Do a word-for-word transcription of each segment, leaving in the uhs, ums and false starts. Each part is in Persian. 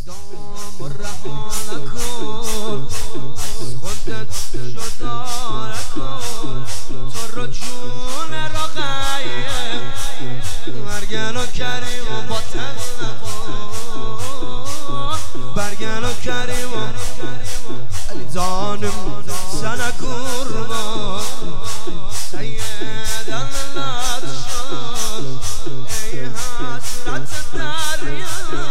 دام رها نکن، از خودت جدا نکن، تو رو جون رقیه برگن و کریم و باطل نکن، برگن و کریم و علی جانم سنه قربان سید الله شد ای حسرت دریا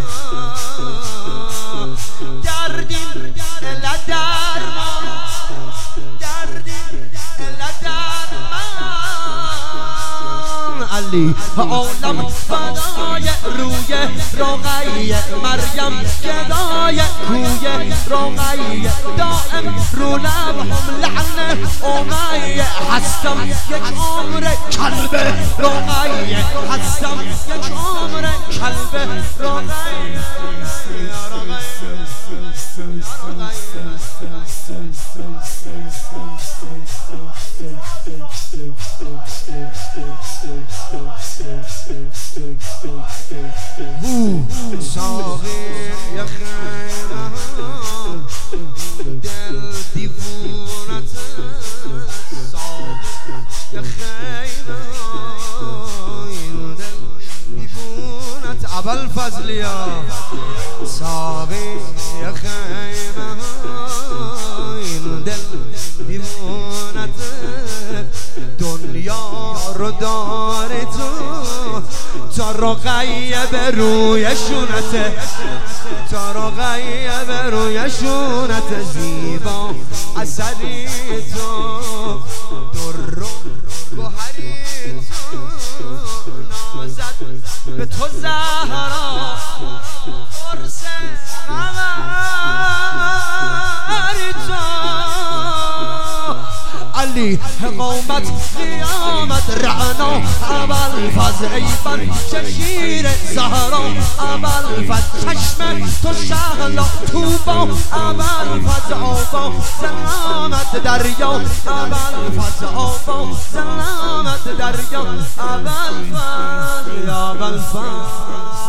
دردین الا درمان دردین الا درمان علی عالم فدای روی رقیه مریم گدای کوی رقیه دائم رو لبهم لعنه امیه هستم یک عمر کلب رقیه هستم یک عمر کلب رقیه یا رقیه ساقی یا خیمه دل دیوونت ساقی یا خیمه دل دیوونت ابوالفضلیا ساقی یا خیمه دل دیوونت دنیا رو داری تو تا رقیه به روی شونته تا رقیه به روی شونته زیبا اثری تو در و گوهری تو نازد به تو زهرا قرص قمری تو علی قومت قیامت رعنا ابوالفضل ای بچه شیر زهرا ابوالفضل چشم تو شهلا توبا ابوالفضل آبا سلامت دریا ابوالفضل آبا سلامت دریا ابوالفضل یا ابوالفضل